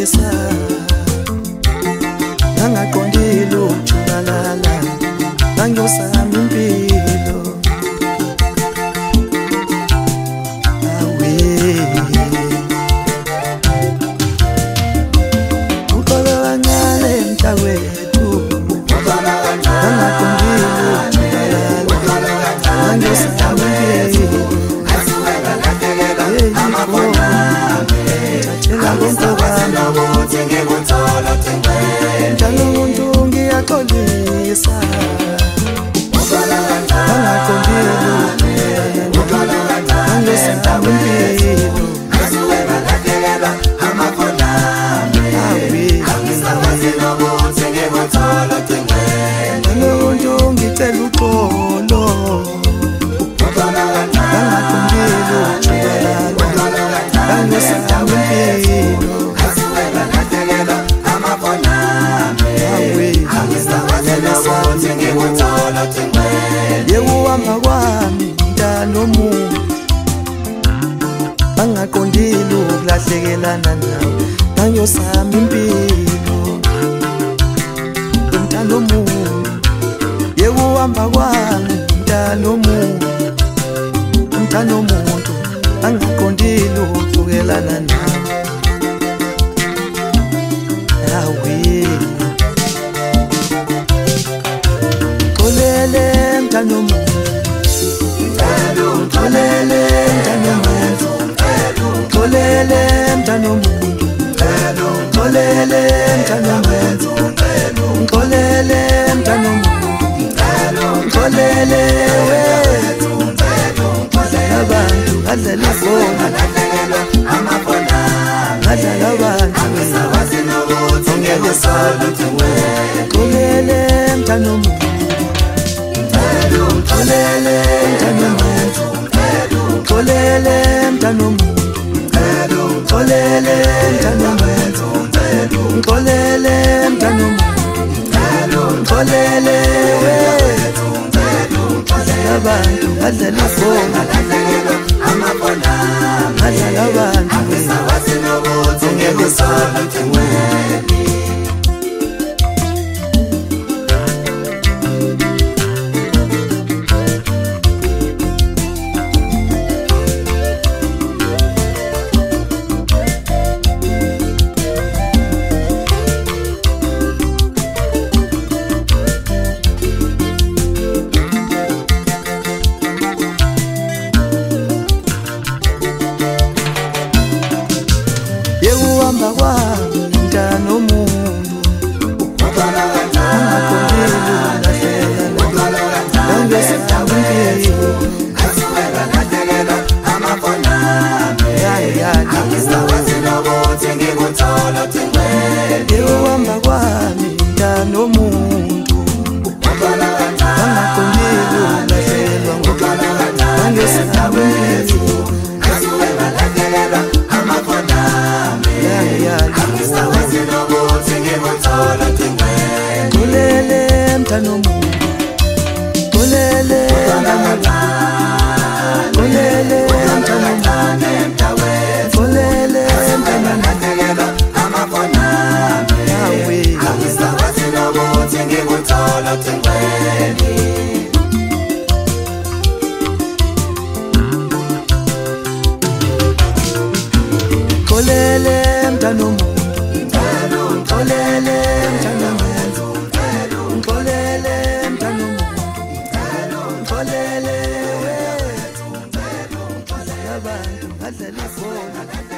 ngiyaqolisa ngangaqondile ukujubalala ngangiyosama impilo awe uqala kancane mntakwethu ngangaqondile ukujubalala ngangiyosama impilo njalo umuntu ngiyaqolisa ngangaqondile ngangiyosama impilo njalo umuntu ngicela uxolo ngangaqondile ukujubalala ngangiyosama impilo yekuhamba kwami mntanomuntu angaqondile ukulahlekelana nawe ngangiyosama impilo mntanomuntu yekuhamba kwami mntanomuntu angaqondile ukuhlukelana nawe awe xolele mntanomuntu xolele mntanomuntu xolele mntanomuntu xolele mntanomuntu xolele mntanomuntu xolele abantu badlala ifoni badlala abantu xolele mntanomuntu xolele mntanomuntu xolele mntanomuntu xolele mntanomuntu xolele mntanomuntu xolele abantu badlala ifoni badlala abantu yekuhamba kwami mntanomuntu angaqondile ukulahlekelana ngangiyosama impilo yekuhamba kwami mntanomuntu angaqondile ukulahlekelwa ngangiyosama impilo xolele mntanomuntu xolele mntanomuntu xolele mntanomuntu xolele xolele mntanomuntu xolele mntanomuntu xolele mntanomuntu xolele abantu badlala ifoni